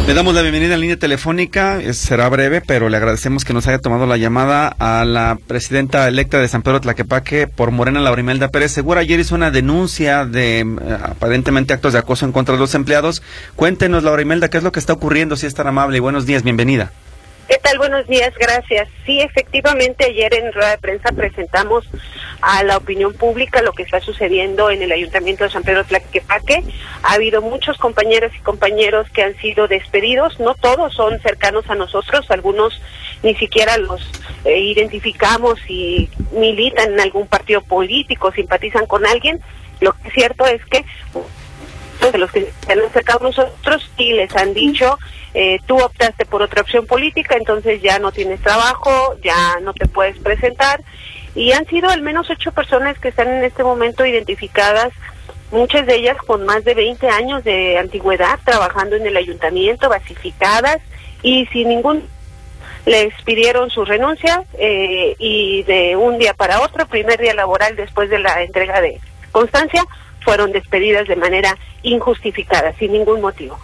Le damos la bienvenida en línea telefónica, será breve, pero le agradecemos que nos haya tomado la llamada a la presidenta electa de San Pedro Tlaquepaque por Morena, Laura Imelda Pérez Segura. Ayer hizo una denuncia de aparentemente actos de acoso en contra de los empleados. Cuéntenos, Laura Imelda, qué es lo que está ocurriendo, si es tan amable, y buenos días, bienvenida. ¿Qué tal? Buenos días, gracias. Sí, efectivamente, ayer en rueda de prensa presentamos a la opinión pública lo que está sucediendo en el Ayuntamiento de San Pedro Tlaquepaque. Ha habido muchos compañeras y compañeros que han sido despedidos, no todos son cercanos a nosotros, algunos ni siquiera los identificamos y militan en algún partido político, simpatizan con alguien. Lo que es cierto es que de los que se han acercado a nosotros y les han dicho: tú optaste por otra opción política, entonces ya no tienes trabajo, ya no te puedes presentar. Y han sido al menos 8 personas que están en este momento identificadas, muchas de ellas con más de 20 años de antigüedad trabajando en el ayuntamiento, basificadas y sin ningún... Les pidieron su renuncia y de un día para otro, primer día laboral después de la entrega de constancia, fueron despedidas de manera injustificada, sin ningún motivo.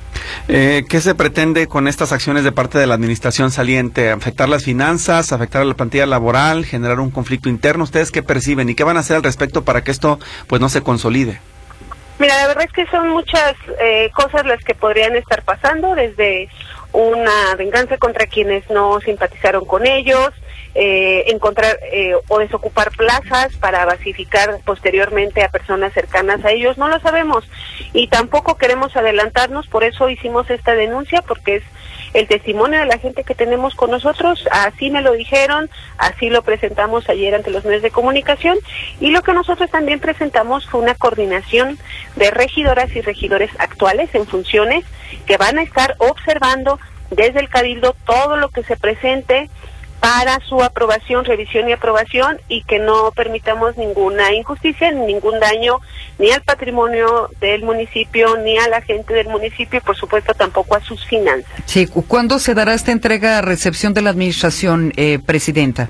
¿Qué se pretende con estas acciones de parte de la administración saliente? ¿Afectar las finanzas, afectar a la plantilla laboral, generar un conflicto interno? ¿Ustedes qué perciben y qué van a hacer al respecto para que esto pues no se consolide? Mira, la verdad es que son muchas cosas las que podrían estar pasando, desde una venganza contra quienes no simpatizaron con ellos, encontrar o desocupar plazas para basificar posteriormente a personas cercanas a ellos, no lo sabemos y tampoco queremos adelantarnos, por eso hicimos esta denuncia, porque es el testimonio de la gente que tenemos con nosotros, así me lo dijeron, así lo presentamos ayer ante los medios de comunicación, y lo que nosotros también presentamos fue una coordinación de regidoras y regidores actuales en funciones que van a estar observando desde el Cabildo todo lo que se presente para su aprobación, revisión y aprobación, y que no permitamos ninguna injusticia, ni ningún daño, ni al patrimonio del municipio, ni a la gente del municipio, y por supuesto tampoco a sus finanzas. Sí, ¿cuándo se dará esta entrega a recepción de la administración, presidenta?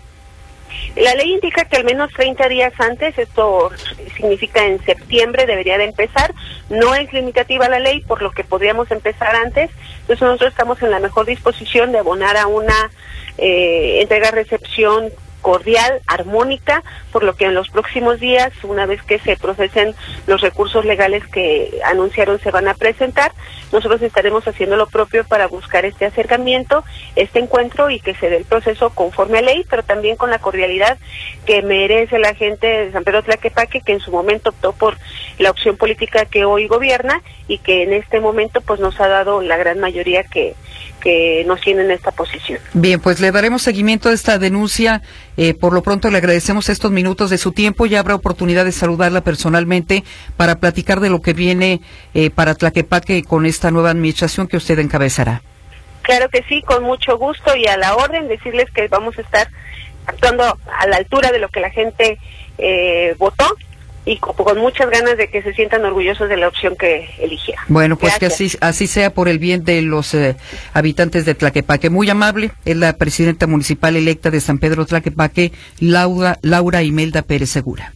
La ley indica que al menos 30 días antes, esto significa en septiembre debería de empezar, no es limitativa la ley, por lo que podríamos empezar antes, entonces nosotros estamos en la mejor disposición de abonar a una entrega-recepción cordial, armónica, por lo que en los próximos días, una vez que se procesen los recursos legales que anunciaron se van a presentar, nosotros estaremos haciendo lo propio para buscar este acercamiento, este encuentro, y que se dé el proceso conforme a ley, pero también con la cordialidad que merece la gente de San Pedro Tlaquepaque, que en su momento optó por la opción política que hoy gobierna y que en este momento pues nos ha dado la gran mayoría que nos tiene en esta posición. Bien, pues le daremos seguimiento a esta denuncia. Por lo pronto le agradecemos estos minutos de su tiempo. Ya habrá oportunidad de saludarla personalmente para platicar de lo que viene para Tlaquepaque con esta nueva administración que usted encabezará. Claro que sí, con mucho gusto y a la orden, decirles que vamos a estar actuando a la altura de lo que la gente votó, y con muchas ganas de que se sientan orgullosos de la opción que eligieron. Bueno, pues gracias. que así sea, por el bien de los habitantes de Tlaquepaque. Muy amable, es la presidenta municipal electa de San Pedro Tlaquepaque, Laura Imelda Pérez Segura.